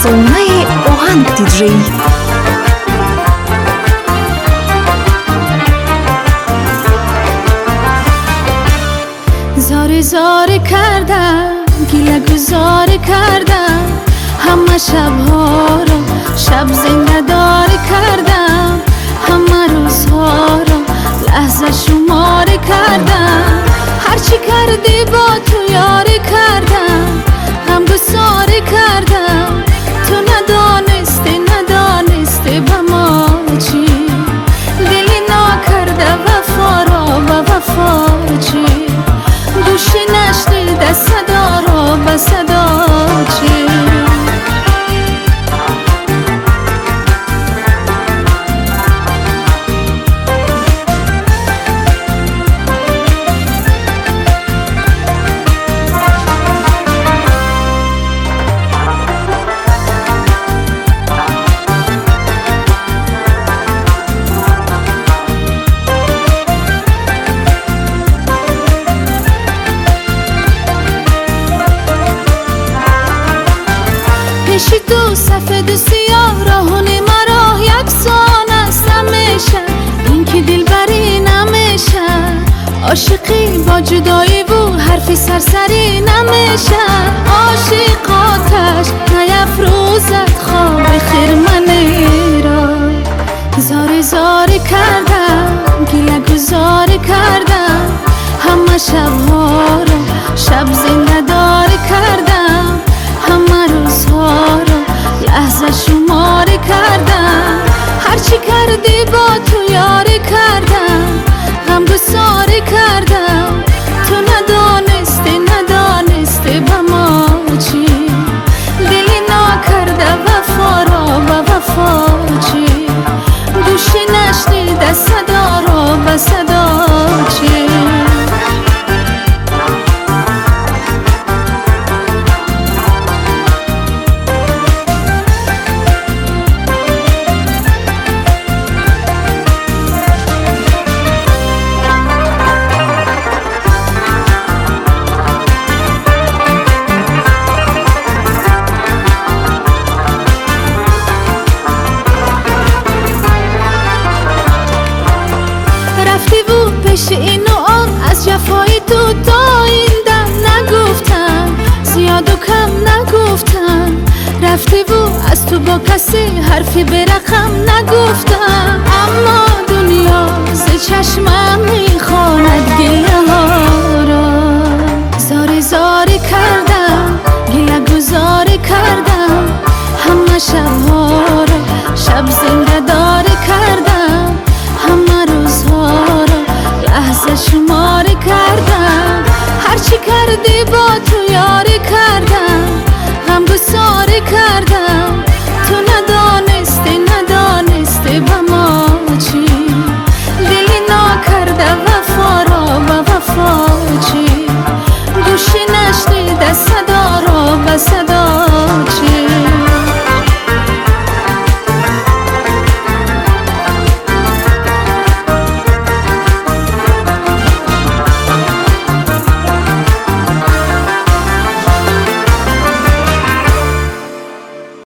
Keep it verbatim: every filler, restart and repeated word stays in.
رسانه آهنگ دیجی. زاری زاری کردم، گیله گذاری کردم، همه شبها رو شب زنده داری کردم، همه روزها رو لحظه شماری کردم. هرچی کردی با تو یاری کردم، غم گساری کردم، تو ندانستی ندانستی به ما چی، دلی نکرده وفا را به وفا چی، گوشی نشنیده صدا رو به صدا چی. پیشی تو سفید و سیاه راهونی مرا یکسان است همیشه، این که دلبری نمیشه، عاشقی با جدایی و حرفی سرسری نمیشه، عاشق آتش نیفروزد خواب خیر منی را. زاری زاری کردم، گیله گذاری کردم، همه شبها رو شب زنده داری کردم، همه روزها رو لحظه شماری کردم. هرچی کردی با تو یاری کردم، غم گساری کردم، تو ندانستی ندانستی به ما چی، دلی نکرده وفا را به وفا چی، گوشی نشنیده صدا را به صدا چی. پیش این و آن از جفای تو تا این دم نگفتم، زیاد و کم نگفتم، رفتی و از تو با کسی حرفی به رقم نگفتم، اما دنیا ز چشمم میخواند گله ها را. زاری زاری کردم، گله گذاری کردم، همه شبها رو شب زنده داری کردم، همه روزها رو لحظه شماری کردم. هرچی کردی با تو یاری کردم، غم گساری کردم، تو ندانستی ندانستی به ما چی، دلی نکرده وفا را به وفا چی، گوشی نشنیده صدا را به صدا